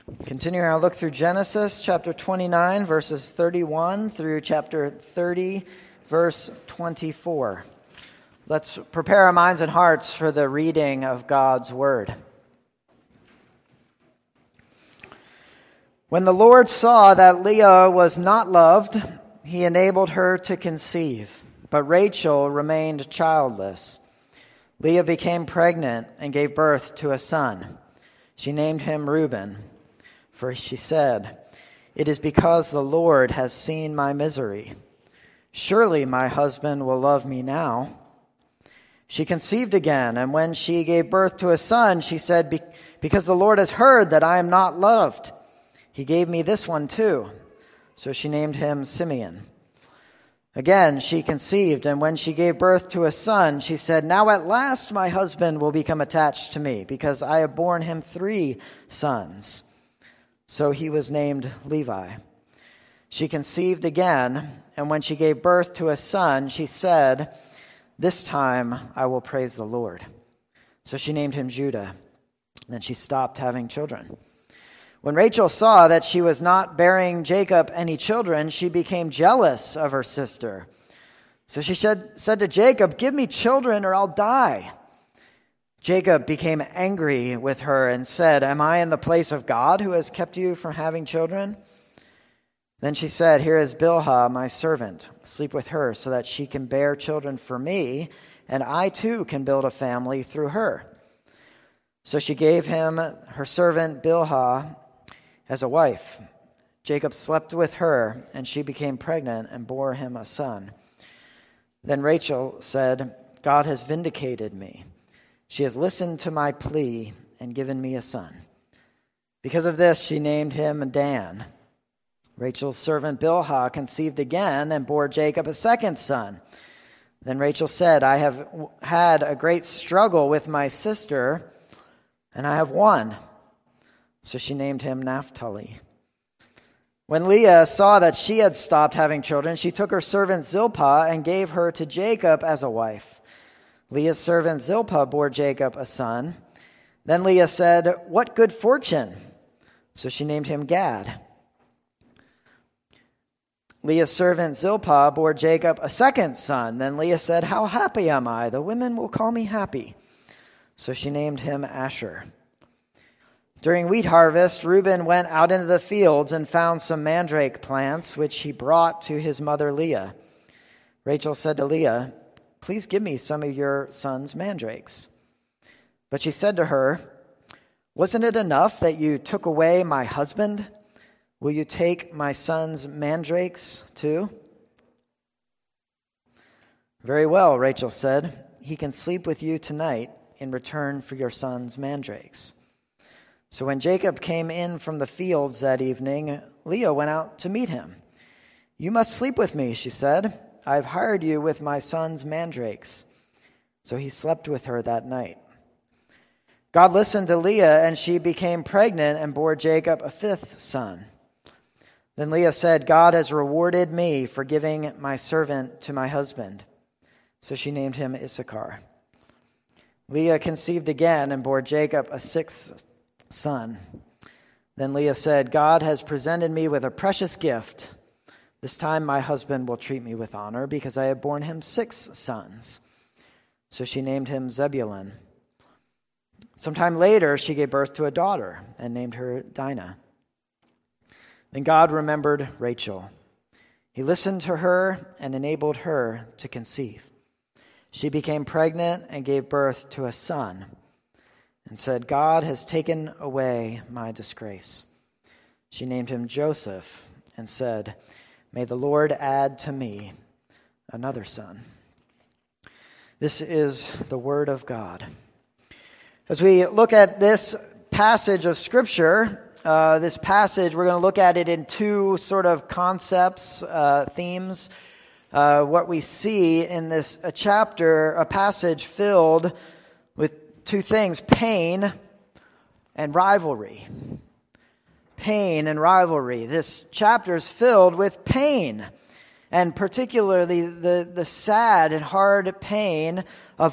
Continuing our look through Genesis chapter 29, verses 31 through chapter 30, verse 24. Let's prepare our minds and hearts for the reading of God's word. When the Lord saw that Leah was not loved, he enabled her to conceive, but Rachel remained childless. Leah became pregnant and gave birth to a son. She named him Reuben. For she said, "It is because the Lord has seen my misery. Surely my husband will love me now." She conceived again, and when she gave birth to a son, she said, "Because the Lord has heard that I am not loved, he gave me this one too." So she named him Simeon. Again she conceived, and when she gave birth to a son, she said, "Now at last my husband will become attached to me, because I have borne him 3 sons." So he was named Levi. She conceived again, and when she gave birth to a son, she said, "This time I will praise the Lord." So she named him Judah. Then she stopped having children. When Rachel saw that she was not bearing Jacob any children, she became jealous of her sister. So she said to Jacob, "Give me children or I'll die." Jacob became angry with her and said, "Am I in the place of God who has kept you from having children?" Then she said, "Here is Bilhah, my servant. Sleep with her so that she can bear children for me, and I too can build a family through her." So she gave him her servant Bilhah as a wife. Jacob slept with her, and she became pregnant and bore him a son. Then Rachel said, "God has vindicated me. She has listened to my plea and given me a son." Because of this, she named him Dan. Rachel's servant Bilhah conceived again and bore Jacob a second son. Then Rachel said, "I have had a great struggle with my sister, and I have won." So she named him Naphtali. When Leah saw that she had stopped having children, she took her servant Zilpah and gave her to Jacob as a wife. Leah's servant Zilpah bore Jacob a son. Then Leah said, "What good fortune!" So she named him Gad. Leah's servant Zilpah bore Jacob a second son. Then Leah said, "How happy am I! The women will call me happy." So she named him Asher. During wheat harvest, Reuben went out into the fields and found some mandrake plants, which he brought to his mother Leah. Rachel said to Leah, "Please give me some of your son's mandrakes." But she said to her, "Wasn't it enough that you took away my husband? Will you take my son's mandrakes too?" "Very well," Rachel said. "He can sleep with you tonight in return for your son's mandrakes." So when Jacob came in from the fields that evening, Leah went out to meet him. "You must sleep with me," she said. "I've hired you with my son's mandrakes." So he slept with her that night. God listened to Leah, and she became pregnant and bore Jacob a 5th son. Then Leah said, "God has rewarded me for giving my servant to my husband." So she named him Issachar. Leah conceived again and bore Jacob a 6th son. Then Leah said, "God has presented me with a precious gift. This time my husband will treat me with honor, because I have borne him 6 sons." So she named him Zebulun. Sometime later, she gave birth to a daughter and named her Dinah. Then God remembered Rachel. He listened to her and enabled her to conceive. She became pregnant and gave birth to a son and said, "God has taken away my disgrace." She named him Joseph and said, "May the Lord add to me another son." This is the word of God. As we look at this passage of Scripture, we're going to look at it in 2 sort of concepts, themes. What we see in this chapter, a passage filled with 2 things: pain and rivalry. Pain and rivalry. This chapter is filled with pain, and particularly the sad and hard pain of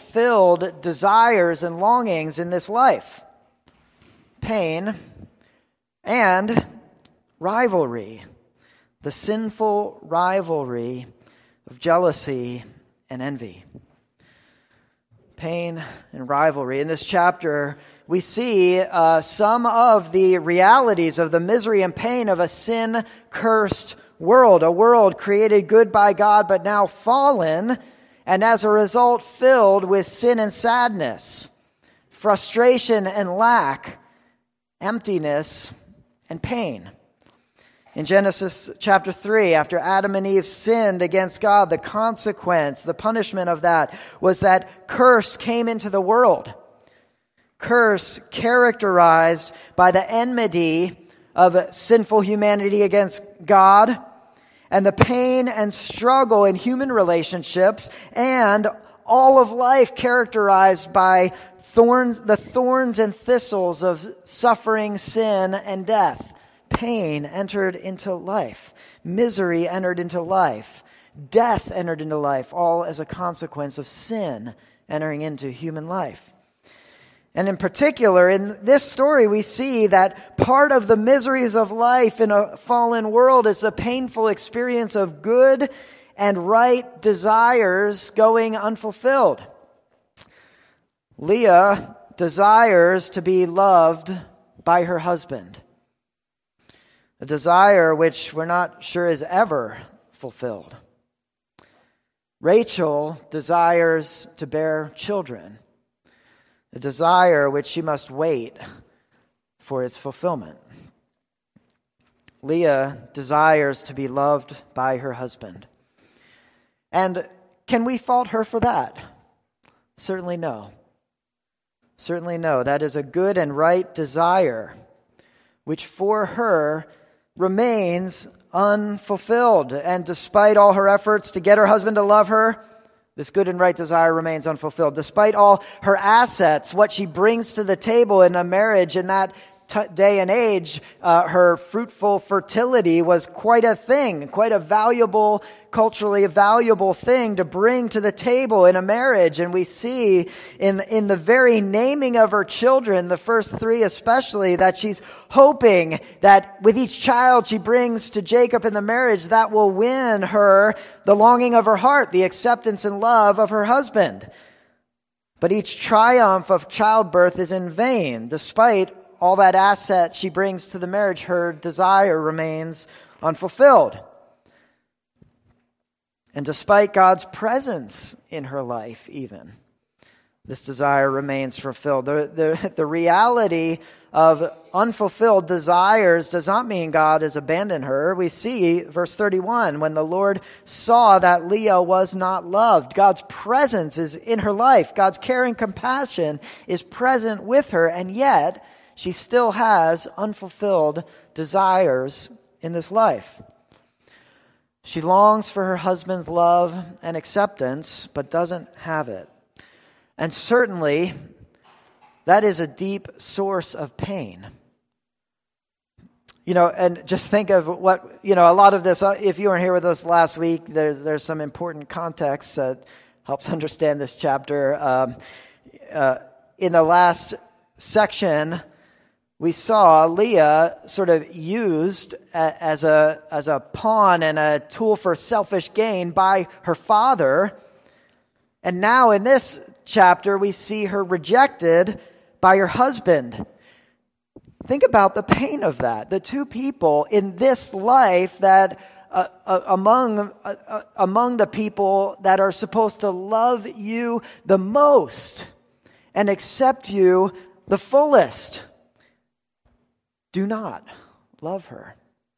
unfulfilled desires and longings in this life. Pain and rivalry, the sinful rivalry of jealousy and envy. Pain and rivalry. In this chapter, we see some of the realities of the misery and pain of a sin-cursed world, a world created good by God but now fallen, and as a result filled with sin and sadness, frustration and lack, emptiness and pain. In Genesis chapter 3, after Adam and Eve sinned against God, the consequence, the punishment of that was that curse came into the world. Curse characterized by the enmity of sinful humanity against God and the pain and struggle in human relationships and all of life characterized by the thorns and thistles of suffering, sin, and death. Pain entered into life. Misery entered into life. Death entered into life, all as a consequence of sin entering into human life. And in particular, in this story, we see that part of the miseries of life in a fallen world is the painful experience of good and right desires going unfulfilled. Leah desires to be loved by her husband, a desire which we're not sure is ever fulfilled. Rachel desires to bear children, a desire which she must wait for its fulfillment. Leah desires to be loved by her husband. And can we fault her for that? Certainly no. Certainly no. That is a good and right desire, which for her remains unfulfilled. And despite all her efforts to get her husband to love her, this good and right desire remains unfulfilled. Despite all her assets, what she brings to the table in a marriage in that day and age, her fruitful fertility was quite a thing, quite a valuable, culturally valuable thing to bring to the table in a marriage. And we see in the very naming of her children, the first three especially, that she's hoping that with each child she brings to Jacob in the marriage, that will win her the longing of her heart, the acceptance and love of her husband. But each triumph of childbirth is in vain. Despite all that asset she brings to the marriage, her desire remains unfulfilled. And despite God's presence in her life even, this desire remains fulfilled. The reality of unfulfilled desires does not mean God has abandoned her. We see, verse 31, when the Lord saw that Leah was not loved, God's presence is in her life. God's care and compassion is present with her, and yet she still has unfulfilled desires in this life. She longs for her husband's love and acceptance, but doesn't have it. And certainly, that is a deep source of pain. And just think of what, a lot of this, if you weren't here with us last week, there's some important context that helps understand this chapter. In the last section, we saw Leah sort of used as a pawn and a tool for selfish gain by her father. And now in this chapter, we see her rejected by her husband. Think about the pain of that. The two people in this life that among the people that are supposed to love you the most and accept you the fullest, do not love her.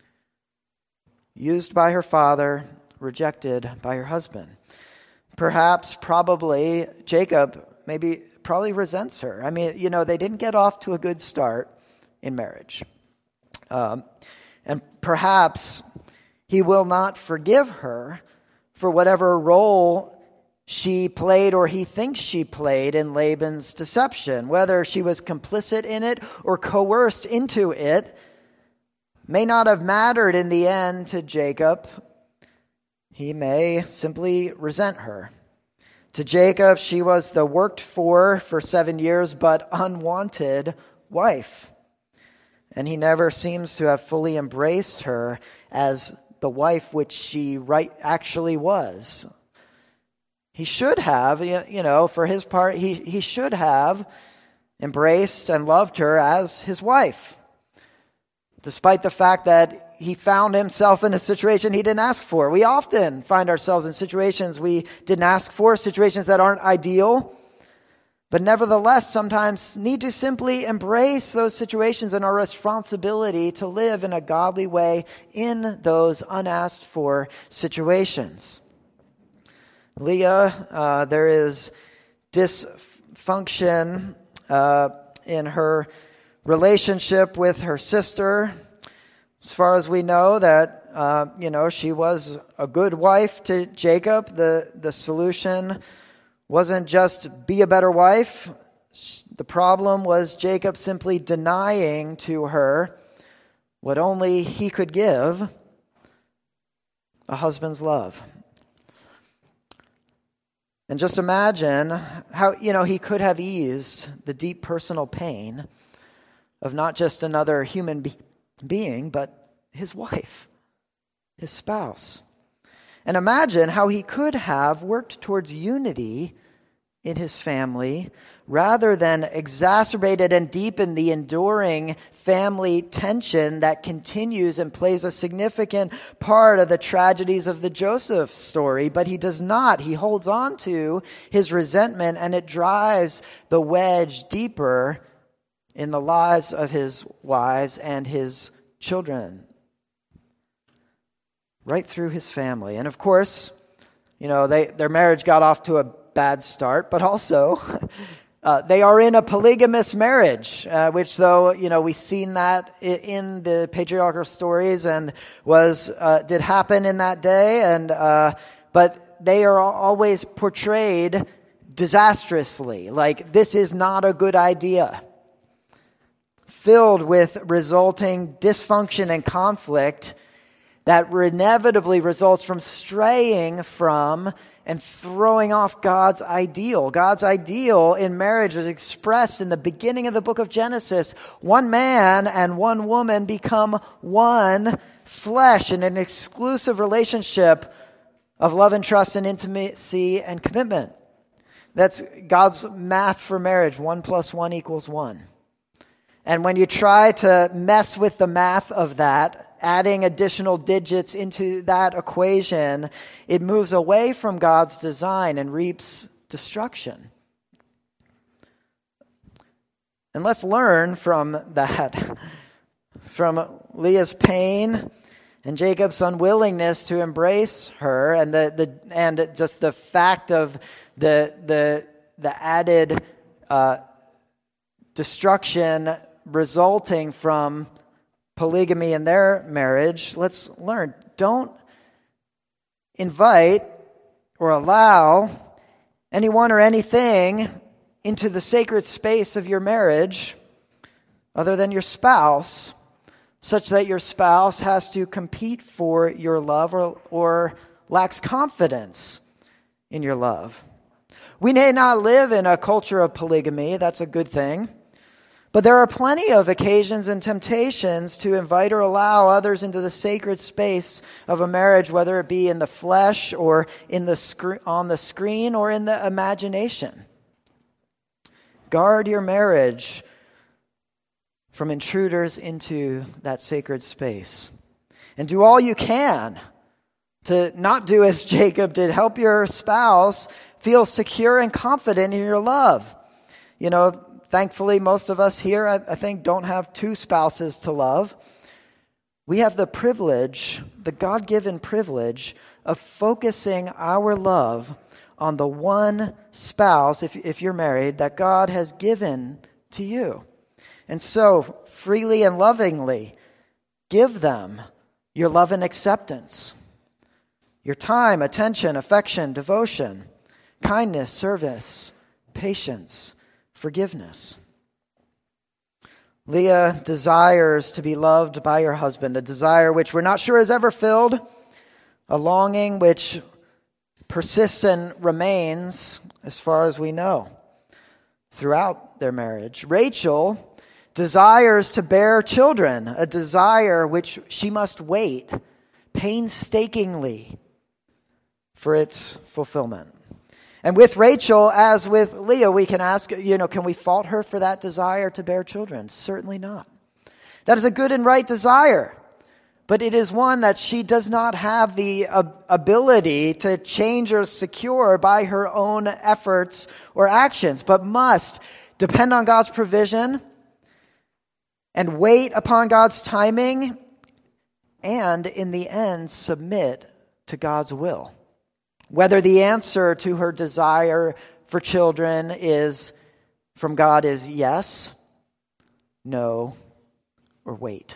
Used by her father, rejected by her husband. Perhaps, probably, Jacob probably resents her. I mean, they didn't get off to a good start in marriage. And perhaps he will not forgive her for whatever role she played or he thinks she played in Laban's deception. Whether she was complicit in it or coerced into it may not have mattered in the end to Jacob. He may simply resent her. To Jacob, she was the worked for 7 years but unwanted wife. and he never seems to have fully embraced her as the wife which she actually was. He should have, for his part, he should have embraced and loved her as his wife, despite the fact that he found himself in a situation he didn't ask for. We often find ourselves in situations we didn't ask for, situations that aren't ideal, but nevertheless sometimes need to simply embrace those situations and our responsibility to live in a godly way in those unasked for situations. Leah, there is dysfunction in her relationship with her sister. As far as we know that, she was a good wife to Jacob. The solution wasn't just be a better wife. The problem was Jacob simply denying to her what only he could give, a husband's love. And just imagine how, he could have eased the deep personal pain of not just another human being, but his wife, his spouse. And imagine how he could have worked towards unity in his family rather than exacerbated and deepened the enduring family tension that continues and plays a significant part of the tragedies of the Joseph story. But he does not. He holds on to his resentment, and it drives the wedge deeper in the lives of his wives and his children, right through his family. And of course, their marriage got off to a bad start, but also they are in a polygamous marriage, which though, we've seen that in the patriarchal stories and did happen in that day, and but they are always portrayed disastrously, like this is not a good idea, filled with resulting dysfunction and conflict that inevitably results from straying from and throwing off God's ideal. God's ideal in marriage is expressed in the beginning of the book of Genesis. One man and one woman become one flesh in an exclusive relationship of love and trust and intimacy and commitment. That's God's math for marriage. 1 + 1 = 1. And when you try to mess with the math of that, adding additional digits into that equation, it moves away from God's design and reaps destruction. And let's learn from that, from Leah's pain and Jacob's unwillingness to embrace her, and just the fact of the added destruction resulting from polygamy in their marriage. Let's learn. Don't invite or allow anyone or anything into the sacred space of your marriage other than your spouse, such that your spouse has to compete for your love or lacks confidence in your love. We may not live in a culture of polygamy. That's a good thing. But there are plenty of occasions and temptations to invite or allow others into the sacred space of a marriage, whether it be in the flesh or on the screen or in the imagination. Guard your marriage from intruders into that sacred space. And do all you can to not do as Jacob did. Help your spouse feel secure and confident in your love. Thankfully, most of us here, I think, don't have two spouses to love. We have the privilege, the God-given privilege, of focusing our love on the one spouse, if you're married, that God has given to you. And so, freely and lovingly, give them your love and acceptance, your time, attention, affection, devotion, kindness, service, patience, forgiveness. Leah desires to be loved by her husband, a desire which we're not sure is ever filled, a longing which persists and remains, as far as we know, throughout their marriage. Rachel desires to bear children, a desire which she must wait painstakingly for its fulfillment. And with Rachel, as with Leah, we can ask, can we fault her for that desire to bear children? Certainly not. That is a good and right desire, but it is one that she does not have the ability to change or secure by her own efforts or actions, but must depend on God's provision and wait upon God's timing, and in the end, submit to God's will. Whether the answer to her desire for children from God is yes, no, or wait.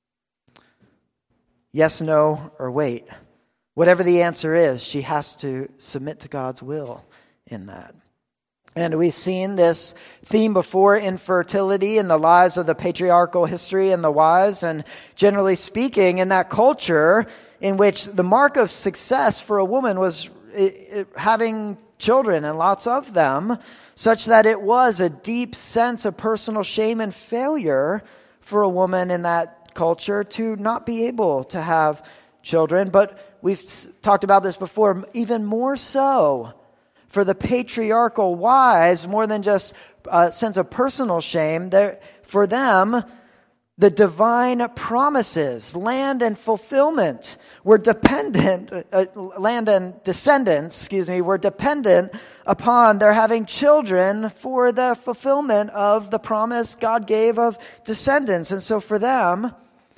Yes, no, or wait. Whatever the answer is, she has to submit to God's will in that. And we've seen this theme before, infertility, in the lives of the patriarchal history and the wives. And generally speaking, in that culture in which the mark of success for a woman was having children, and lots of them, such that it was a deep sense of personal shame and failure for a woman in that culture to not be able to have children. But we've talked about this before, even more so for the patriarchal wives, more than just a sense of personal shame. For them, the divine promises, land and fulfillment, were dependent, land and descendants, were dependent upon their having children for the fulfillment of the promise God gave of descendants. And so for them,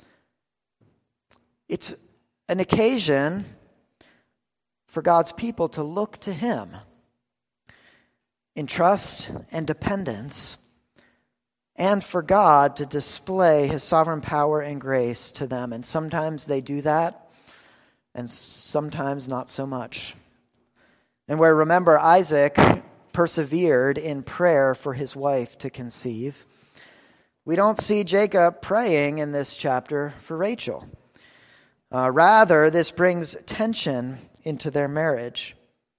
it's an occasion for God's people to look to Him in trust and dependence, and for God to display His sovereign power and grace to them. And sometimes they do that, and sometimes not so much. And where, remember, Isaac persevered in prayer for his wife to conceive, we don't see Jacob praying in this chapter for Rachel. Rather, this brings tension into their marriage.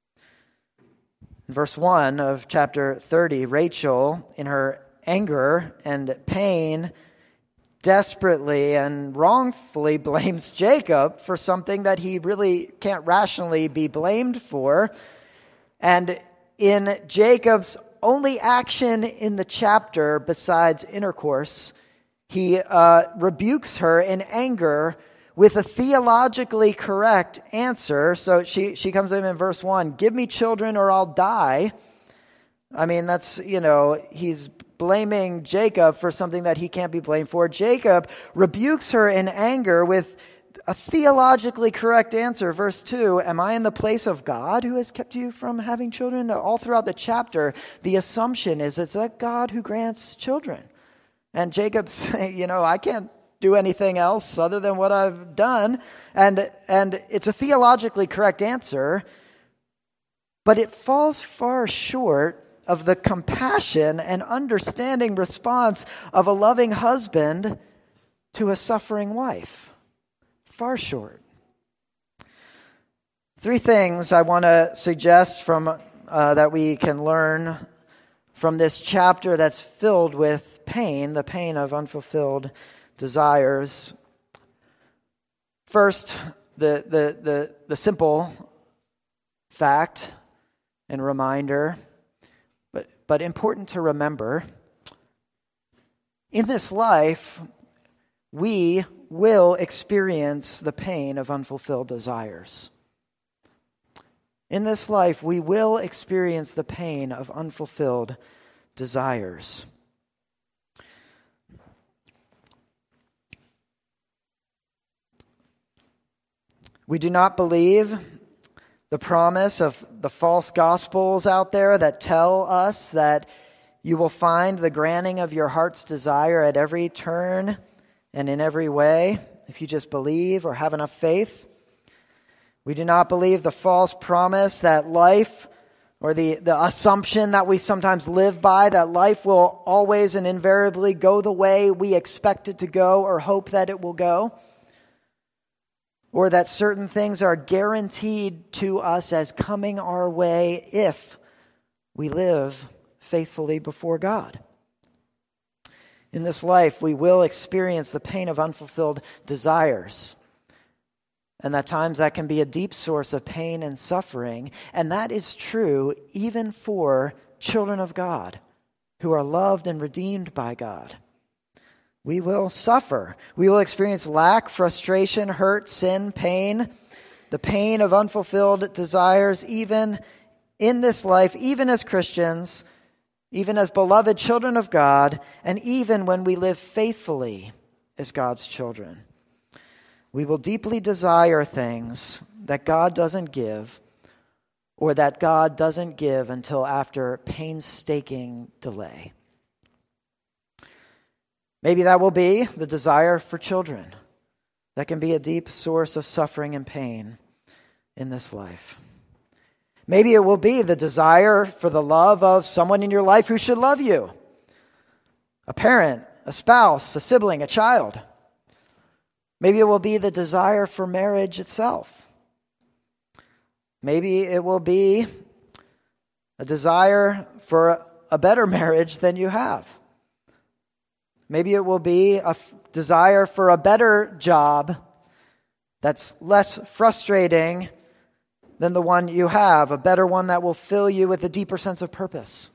In verse 1 of chapter 30, Rachel, in her anger and pain, desperately and wrongfully blames Jacob for something that he really can't rationally be blamed for. And in Jacob's only action in the chapter besides intercourse, he rebukes her in anger with a theologically correct answer. So she comes in verse 1, "Give me children or I'll die." I mean, that's, he's blaming Jacob for something that he can't be blamed for. Jacob rebukes her in anger with a theologically correct answer. Verse 2, "Am I in the place of God who has kept you from having children?" All throughout the chapter, the assumption is it's that God who grants children. And Jacob's saying, I can't do anything else other than what I've done. And it's a theologically correct answer, but it falls far short of the compassion and understanding response of a loving husband to a suffering wife. Far short. 3 things I want to suggest from that we can learn from this chapter that's filled with pain, the pain of unfulfilled desires. First, the simple fact and reminder, but important to remember. In this life, we will experience the pain of unfulfilled desires. In this life, we will experience the pain of unfulfilled desires. We do not believe the promise of the false gospels out there that tell us that you will find the granting of your heart's desire at every turn and in every way if you just believe or have enough faith. We do not believe the false promise that life, or the assumption that we sometimes live by, that life will always and invariably go the way we expect it to go or hope that it will go. Or that certain things are guaranteed to us as coming our way if we live faithfully before God. In this life, we will experience the pain of unfulfilled desires. And at times that can be a deep source of pain and suffering. And that is true even for children of God who are loved and redeemed by God. We will suffer. We will experience lack, frustration, hurt, sin, pain, the pain of unfulfilled desires, even in this life, even as Christians, even as beloved children of God, and even when we live faithfully as God's children. We will deeply desire things that God doesn't give, or that God doesn't give until after painstaking delay. Maybe that will be the desire for children. That can be a deep source of suffering and pain in this life. Maybe it will be the desire for the love of someone in your life who should love you. A parent, a spouse, a sibling, a child. Maybe it will be the desire for marriage itself. Maybe it will be a desire for a better marriage than you have. Maybe it will be a desire for a better job that's less frustrating than the one you have, a better one that will fill you with a deeper sense of purpose.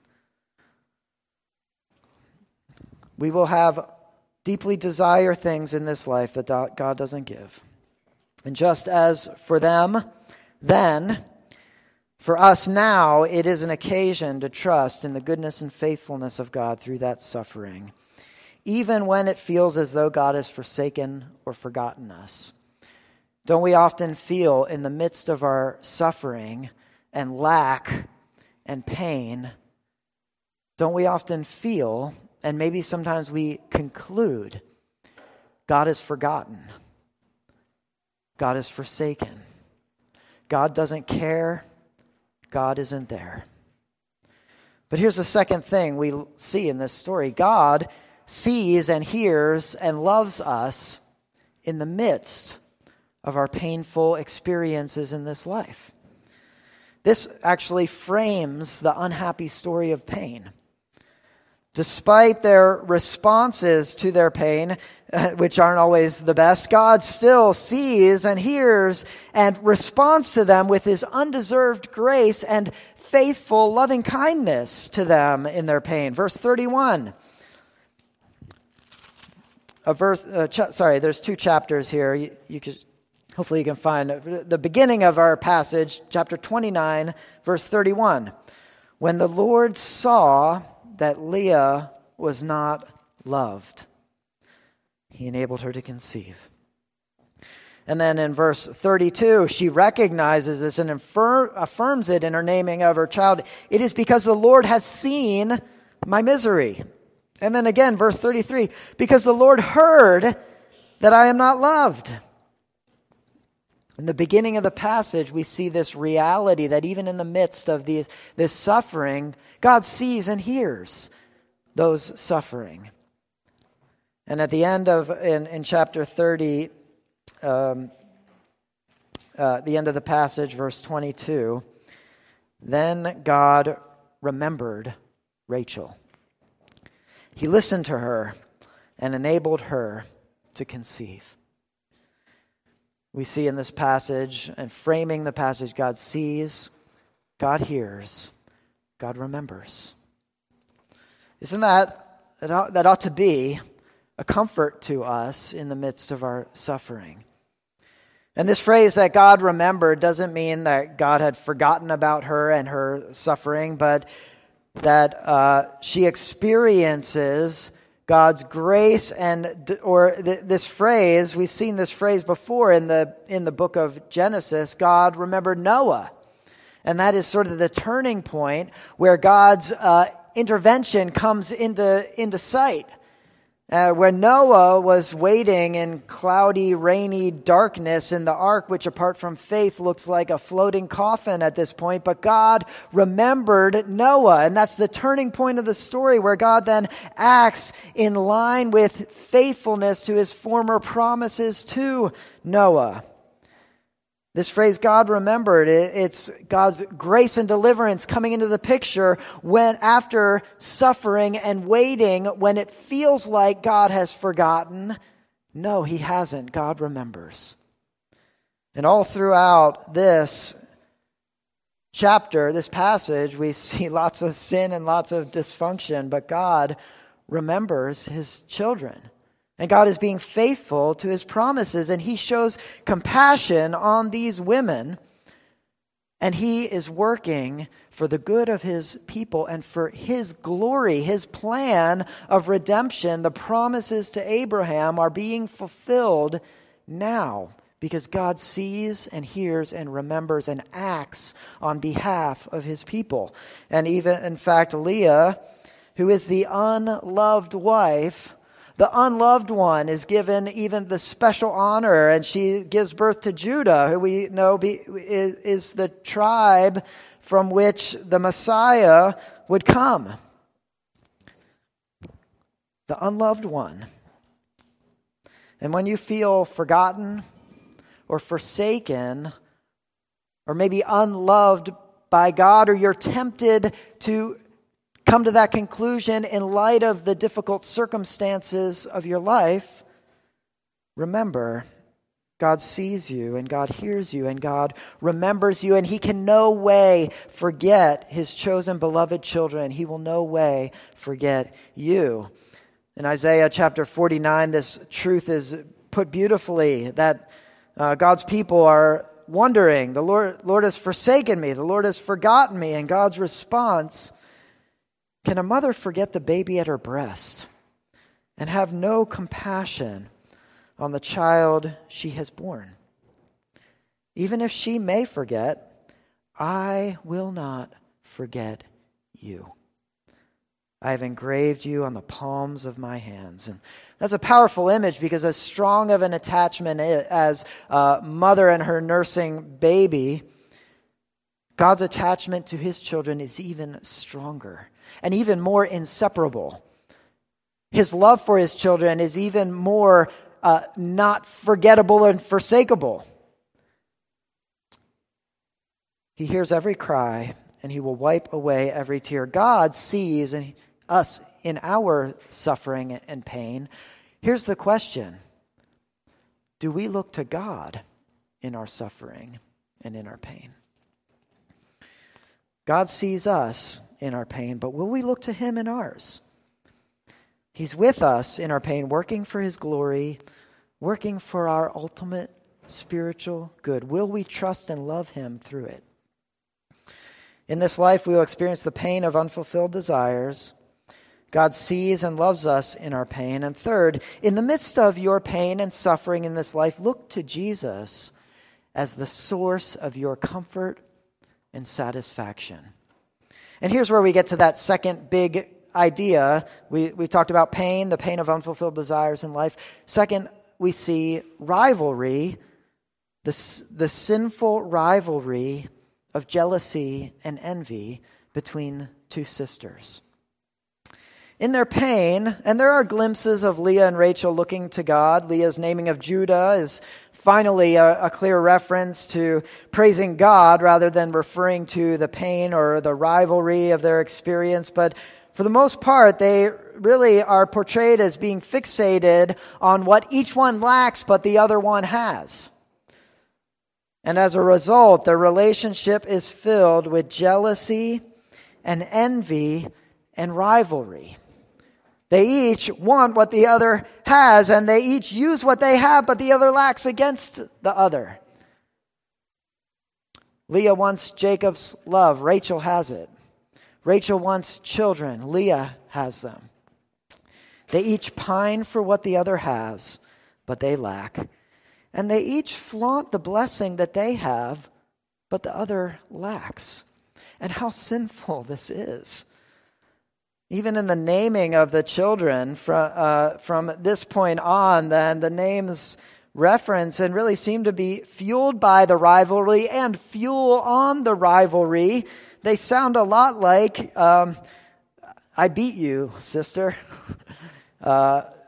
We will have deeply desire things in this life that God doesn't give. And just as for them then, for us now, it is an occasion to trust in the goodness and faithfulness of God through that suffering, even when it feels as though God has forsaken or forgotten us. Don't we often feel in the midst of our suffering and lack and pain, don't we often feel, and maybe sometimes we conclude, God has forgotten. God is forsaken. God doesn't care. God isn't there. But here's the second thing we see in this story. God sees and hears and loves us in the midst of our painful experiences in this life. This actually frames the unhappy story of pain. Despite their responses to their pain, which aren't always the best, God still sees and hears and responds to them with his undeserved grace and faithful loving kindness to them in their pain. Verse 31. There's two chapters here. You could hopefully you can find the beginning of our passage, chapter 29, verse 31. When the Lord saw that Leah was not loved, he enabled her to conceive. And then in verse 32, she recognizes this and affirms it in her naming of her child. It is because the Lord has seen my misery. And then again, verse 33, because the Lord heard that I am not loved. In the beginning of the passage, we see this reality that even in the midst of this suffering, God sees and hears those suffering. And at the end of, in chapter 30, the end of the passage, verse 22, then God remembered Rachel. He listened to her and enabled her to conceive. We see in this passage, and framing the passage, God sees, God hears, God remembers. Isn't that ought to be a comfort to us in the midst of our suffering? And this phrase that God remembered doesn't mean that God had forgotten about her and her suffering, but that she experiences God's grace this phrase, we've seen this phrase before in the book of Genesis, God remembered Noah. And that is sort of the turning point where God's intervention comes into sight. When Noah was waiting in cloudy, rainy darkness in the ark, which apart from faith looks like a floating coffin at this point, but God remembered Noah. And that's the turning point of the story where God then acts in line with faithfulness to his former promises to Noah. This phrase, God remembered, it's God's grace and deliverance coming into the picture when after suffering and waiting, when it feels like God has forgotten. No, he hasn't. God remembers. And all throughout this chapter, this passage, we see lots of sin and lots of dysfunction, but God remembers his children. And God is being faithful to his promises, and he shows compassion on these women, and he is working for the good of his people and for his glory, his plan of redemption. The promises to Abraham are being fulfilled now because God sees and hears and remembers and acts on behalf of his people. And even, in fact, Leah, who is the unloved wife, the unloved one, is given even the special honor, and she gives birth to Judah, who we know is the tribe from which the Messiah would come. The unloved one. And when you feel forgotten or forsaken, or maybe unloved by God, or you're tempted to come to that conclusion in light of the difficult circumstances of your life, remember, God sees you and God hears you and God remembers you, and he can no way forget his chosen beloved children. He will no way forget you. In Isaiah chapter 49, this truth is put beautifully, that God's people are wondering, the Lord has forsaken me, the Lord has forgotten me, and God's response, can a mother forget the baby at her breast and have no compassion on the child she has borne? Even if she may forget, I will not forget you. I have engraved you on the palms of my hands. And that's a powerful image, because as strong of an attachment as a mother and her nursing baby, God's attachment to his children is even stronger and even more inseparable. His love for his children is even more not forgettable and forsakable. He hears every cry, and he will wipe away every tear. God sees us in our suffering and pain. Here's the question: do we look to God in our suffering and in our pain? God sees us in our pain, but will we look to him in ours? He's with us in our pain, working for his glory, working for our ultimate spiritual good. Will we trust and love him through it? In this life, we will experience the pain of unfulfilled desires. God sees and loves us in our pain. And third, in the midst of your pain and suffering in this life, look to Jesus as the source of your comfort and satisfaction. And here's where we get to that second big idea. We've talked about pain, the pain of unfulfilled desires in life. Second, we see rivalry, the sinful rivalry of jealousy and envy between two sisters. In their pain, and there are glimpses of Leah and Rachel looking to God. Leah's naming of Judah is finally a clear reference to praising God rather than referring to the pain or the rivalry of their experience. But for the most part, they really are portrayed as being fixated on what each one lacks but the other one has. And as a result, their relationship is filled with jealousy and envy and rivalry. They each want what the other has, and they each use what they have, but the other lacks against the other. Leah wants Jacob's love. Rachel has it. Rachel wants children. Leah has them. They each pine for what the other has, but they lack. And they each flaunt the blessing that they have, but the other lacks. And how sinful this is. Even in the naming of the children, from this point on, then the names reference and really seem to be fueled by the rivalry and fuel on the rivalry. They sound a lot like, I beat you, sister.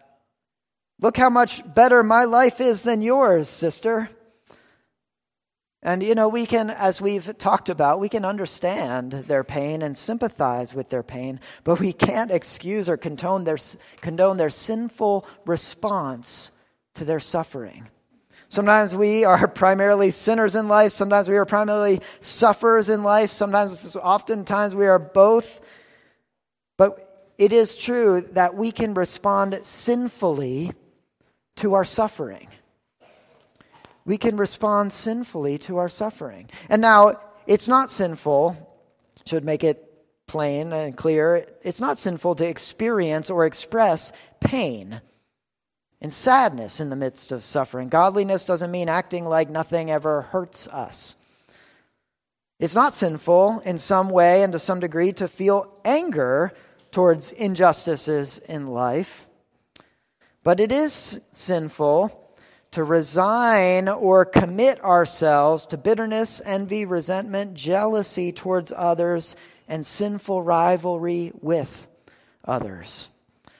Look how much better my life is than yours, sister. And, we can, as we've talked about, we can understand their pain and sympathize with their pain, but we can't excuse or condone their sinful response to their suffering. Sometimes we are primarily sinners in life. Sometimes we are primarily sufferers in life. Oftentimes we are both. But it is true that we can respond sinfully to our suffering. We can respond sinfully to our suffering. And now, it's not sinful, should make it plain and clear, it's not sinful to experience or express pain and sadness in the midst of suffering. Godliness doesn't mean acting like nothing ever hurts us. It's not sinful in some way and to some degree to feel anger towards injustices in life. But it is sinful to resign or commit ourselves to bitterness, envy, resentment, jealousy towards others, and sinful rivalry with others.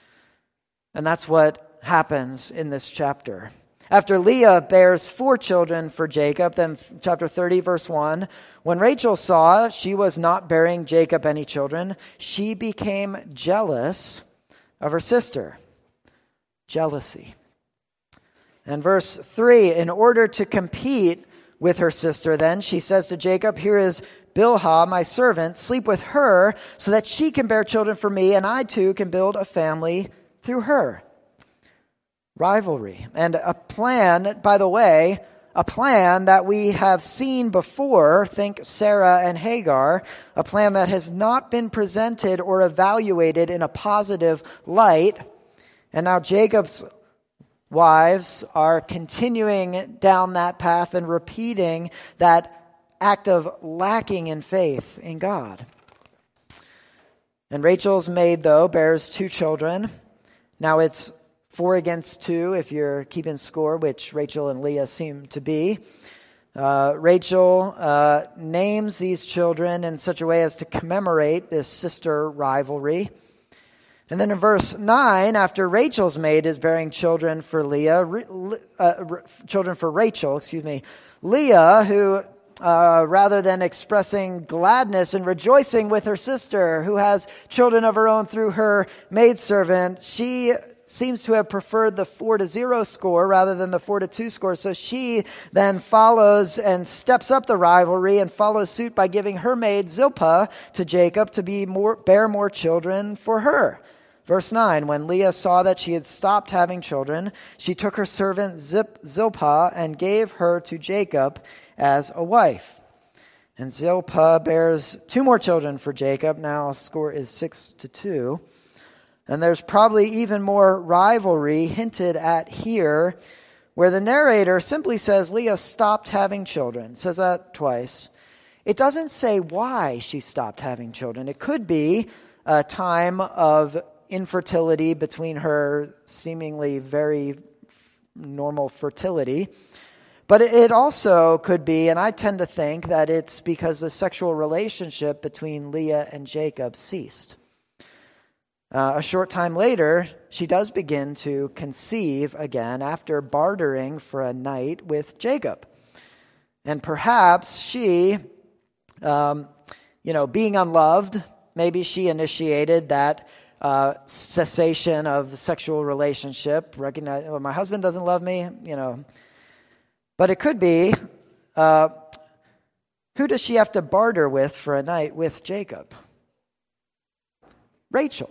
And that's what happens in this chapter. After Leah bears 4 children for Jacob, then chapter 30, verse 1, when Rachel saw she was not bearing Jacob any children, she became jealous of her sister. Jealousy. And verse 3, in order to compete with her sister, then, she says to Jacob, here is Bilhah, my servant, sleep with her so that she can bear children for me, and I too can build a family through her. Rivalry. And a plan, by the way, a plan that we have seen before, think Sarah and Hagar, a plan that has not been presented or evaluated in a positive light. And now Jacob's wives are continuing down that path and repeating that act of lacking in faith in God. And Rachel's maid, though, bears 2 children. Now it's 4 against 2 if you're keeping score, which Rachel and Leah seem to be. Rachel names these children in such a way as to commemorate this sister rivalry. And then in verse 9, after Rachel's maid is bearing children for Rachel, Leah, who rather than expressing gladness and rejoicing with her sister, who has children of her own through her maidservant, she seems to have preferred the 4-0 score rather than the 4-2 score. So she then follows and steps up the rivalry and follows suit by giving her maid Zilpah to Jacob to bear more children for her. Verse 9, when Leah saw that she had stopped having children, she took her servant Zilpah and gave her to Jacob as a wife. And Zilpah bears 2 more children for Jacob. Now score is 6-2. And there's probably even more rivalry hinted at here, where the narrator simply says Leah stopped having children. It says that twice. It doesn't say why she stopped having children. It could be a time of infertility between her seemingly very normal fertility. But it also could be, and I tend to think that it's because the sexual relationship between Leah and Jacob ceased. A short time later, she does begin to conceive again after bartering for a night with Jacob. And perhaps she, being unloved, maybe she initiated that cessation of sexual relationship, recognize, my husband doesn't love me, But it could be, who does she have to barter with for a night with Jacob? Rachel.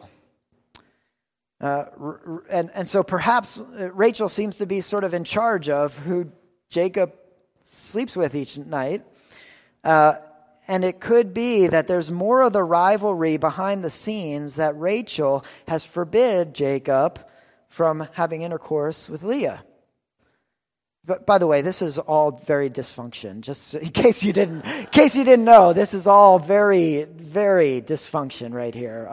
And so perhaps Rachel seems to be sort of in charge of who Jacob sleeps with each night. And it could be that there's more of the rivalry behind the scenes that Rachel has forbid Jacob from having intercourse with Leah. But by the way, this is all very dysfunction. Just in case you didn't know, this is all very, very dysfunction right here.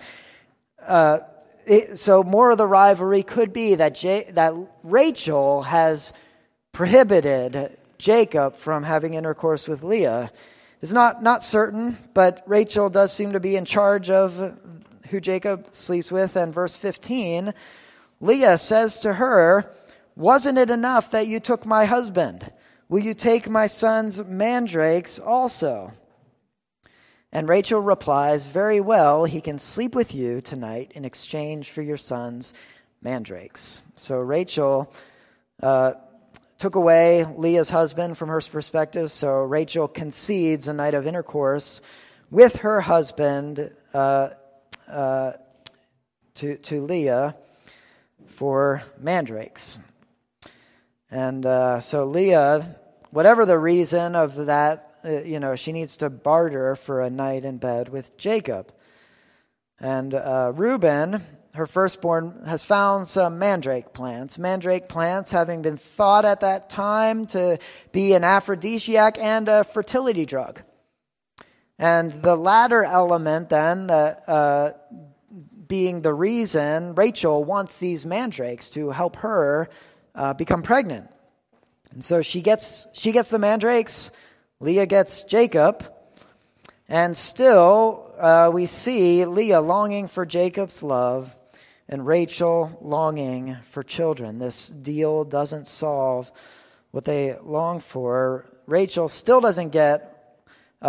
So more of the rivalry could be that Rachel has prohibited Jacob from having intercourse with Leah. It's not certain, but Rachel does seem to be in charge of who Jacob sleeps with. And verse 15, Leah says to her, "Wasn't it enough that you took my husband? will you take my son's mandrakes also?" And Rachel replies, "Very well, he can sleep with you tonight in exchange for your son's mandrakes." So Rachel took away Leah's husband from her perspective, so Rachel concedes a night of intercourse with her husband to Leah for mandrakes. And so Leah, whatever the reason of that, she needs to barter for a night in bed with Jacob. And Reuben, her firstborn, has found some mandrake plants. Mandrake plants having been thought at that time to be an aphrodisiac and a fertility drug. And the latter element then, being the reason Rachel wants these mandrakes to help her become pregnant. And so she gets the mandrakes, Leah gets Jacob, and still we see Leah longing for Jacob's love and Rachel longing for children. This deal doesn't solve what they long for. Rachel still doesn't get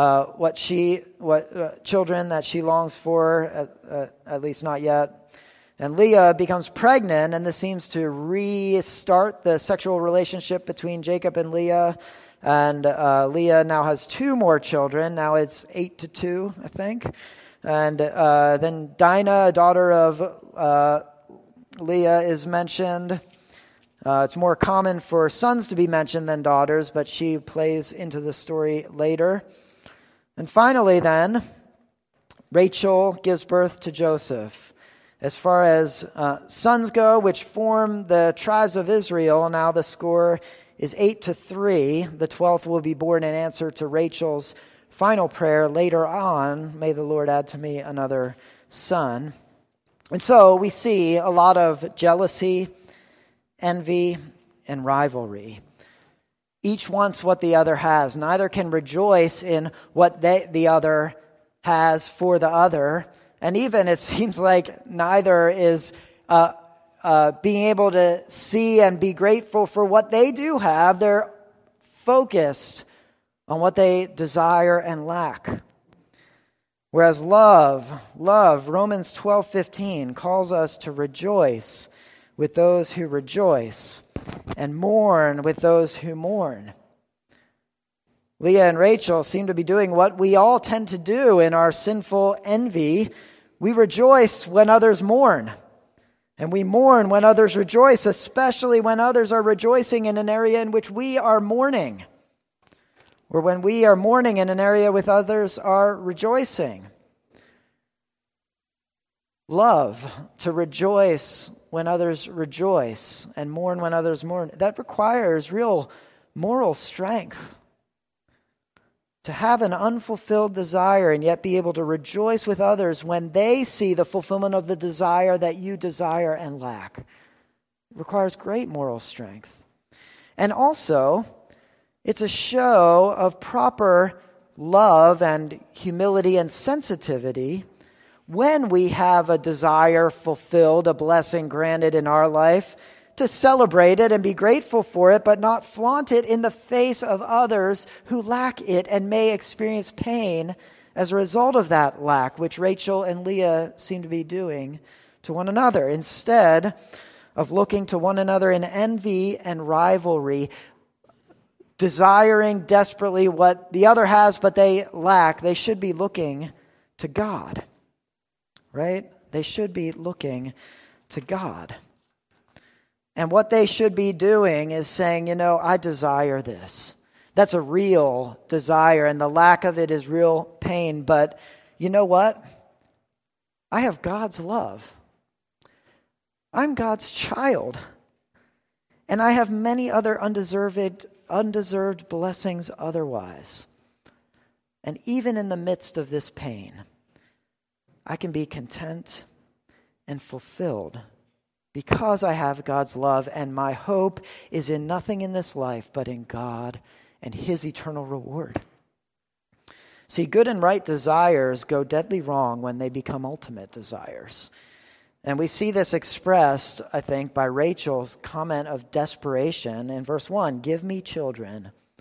children that she longs for, at least not yet. And Leah becomes pregnant, and this seems to restart the sexual relationship between Jacob and Leah. And Leah now has 2 more children. Now it's 8-2, I think. And then Dinah, a daughter of Leah, is mentioned. It's more common for sons to be mentioned than daughters, but she plays into the story later. And finally then, Rachel gives birth to Joseph. As far as sons go, which form the tribes of Israel, now the score is 8-3. The 12th will be born in answer to Rachel's final prayer later on, "May the Lord add to me another son." And so we see a lot of jealousy, envy, and rivalry. Each wants what the other has. Neither can rejoice in what the other has for the other. And even it seems like neither is being able to see and be grateful for what they do have. They're focused on what they desire and lack. Whereas love, Romans 12:15 calls us to rejoice with those who rejoice and mourn with those who mourn. Leah and Rachel seem to be doing what we all tend to do in our sinful envy. We rejoice when others mourn. And we mourn when others rejoice, especially when others are rejoicing in an area in which we are mourning. Or when we are mourning in an area with others are rejoicing. Love, to rejoice when others rejoice and mourn when others mourn, that requires real moral strength. To have an unfulfilled desire and yet be able to rejoice with others when they see the fulfillment of the desire that you desire and lack. It requires great moral strength. And also, it's a show of proper love and humility and sensitivity when we have a desire fulfilled, a blessing granted in our life, to celebrate it and be grateful for it, but not flaunt it in the face of others who lack it and may experience pain as a result of that lack, which Rachel and Leah seem to be doing to one another. Instead of looking to one another in envy and rivalry, desiring desperately what the other has but they lack, they should be looking to God, right? They should be looking to God. And what they should be doing is saying, I desire this. That's a real desire, and the lack of it is real pain. But you know what? I have God's love. I'm God's child. And I have many other undeserved blessings otherwise. And even in the midst of this pain, I can be content and fulfilled because I have God's love, and my hope is in nothing in this life but in God and His eternal reward. See, good and right desires go deadly wrong when they become ultimate desires. And we see this expressed, I think, by Rachel's comment of desperation in verse 1, "Give me children,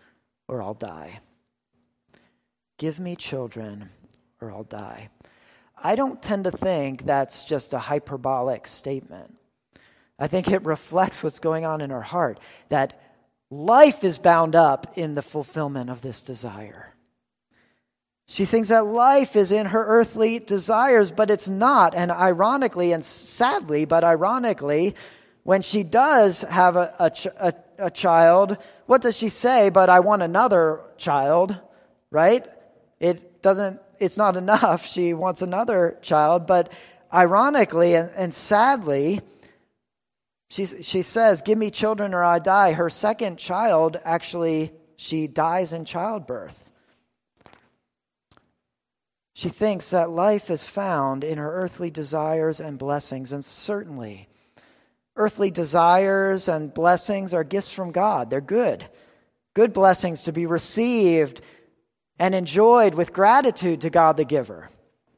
or I'll die. Give me children or I'll die. I don't tend to think that's just a hyperbolic statement. I think it reflects what's going on in her heart, that life is bound up in the fulfillment of this desire. She thinks that life is in her earthly desires, but it's not. And ironically, and sadly, but ironically, when she does have a child, what does she say? But I want another child, right? It's not enough. She wants another child. But ironically and sadly, she says, give me children or I die. Her second child, actually, she dies in childbirth. She thinks that life is found in her earthly desires and blessings. And certainly, earthly desires and blessings are gifts from God. They're good. Good blessings to be received and enjoyed with gratitude to God the giver.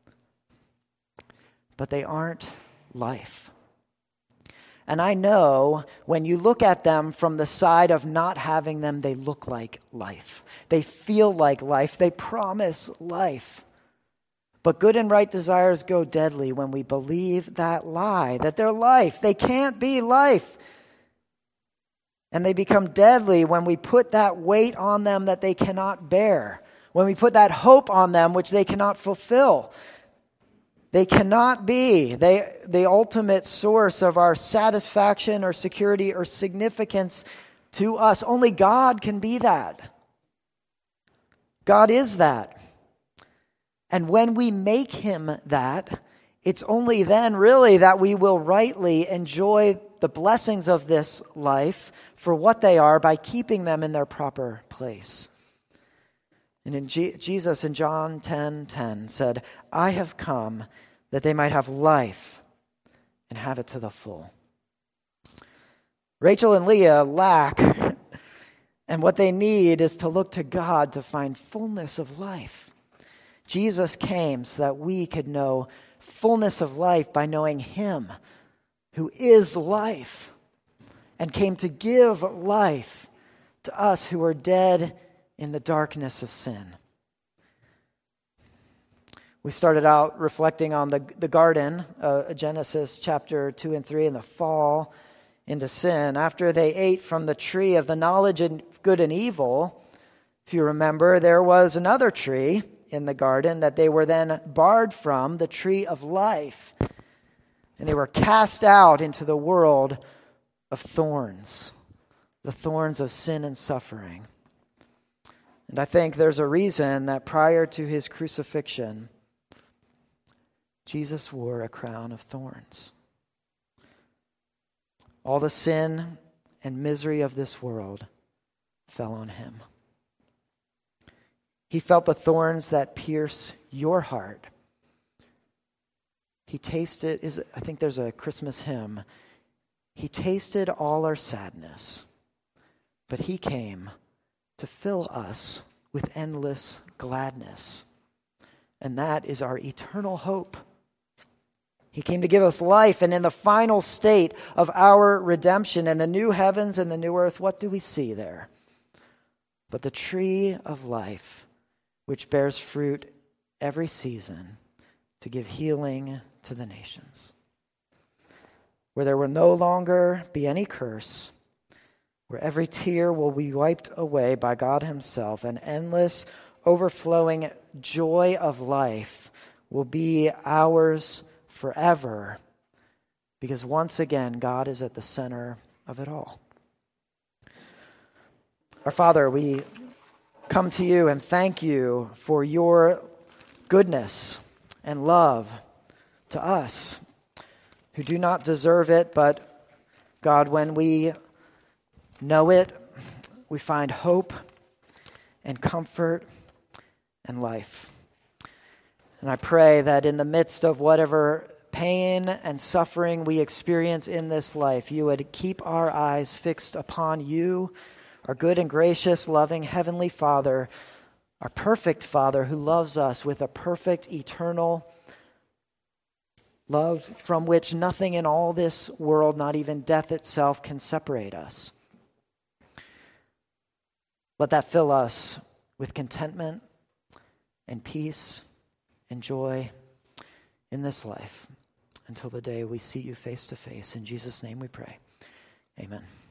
But they aren't life. And I know when you look at them from the side of not having them, they look like life. They feel like life. They promise life. But good and right desires go deadly when we believe that lie, that they're life. They can't be life. And they become deadly when we put that weight on them that they cannot bear, when we put that hope on them which they cannot fulfill. They cannot be the ultimate source of our satisfaction or security or significance to us. Only God can be that. God is that. And when we make him that, it's only then really that we will rightly enjoy the blessings of this life for what they are by keeping them in their proper place. And in Jesus in John 10:10 said, I have come that they might have life and have it to the full. Rachel and Leah lack, and what they need is to look to God to find fullness of life. Jesus came so that we could know fullness of life by knowing him who is life, and came to give life to us who are dead in the darkness of sin. We started out reflecting on the garden, Genesis chapter 2 and 3, and the fall into sin. After they ate from the tree of the knowledge of good and evil, if you remember, there was another tree in the garden that they were then barred from, the tree of life. And they were cast out into the world of thorns, the thorns of sin and suffering. And I think there's a reason that prior to his crucifixion, Jesus wore a crown of thorns. All the sin and misery of this world fell on him. He felt the thorns that pierce your heart. He tasted, I think there's a Christmas hymn. He tasted all our sadness, but he came to fill us with endless gladness. And that is our eternal hope. He came to give us life, and in the final state of our redemption, in the new heavens and the new earth, what do we see there? But the tree of life, which bears fruit every season to give healing to the nations. Where there will no longer be any curse, where every tear will be wiped away by God himself, and endless, overflowing joy of life will be ours forever, because once again, God is at the center of it all. Our Father, we come to you and thank you for your goodness and love to us who do not deserve it, but God, when we know it, we find hope and comfort and life. And I pray that in the midst of whatever pain and suffering we experience in this life, you would keep our eyes fixed upon you, our good and gracious, loving Heavenly Father, our perfect Father who loves us with a perfect, eternal love from which nothing in all this world, not even death itself, can separate us. Let that fill us with contentment and peace and joy in this life until the day we see you face to face. In Jesus' name we pray. Amen.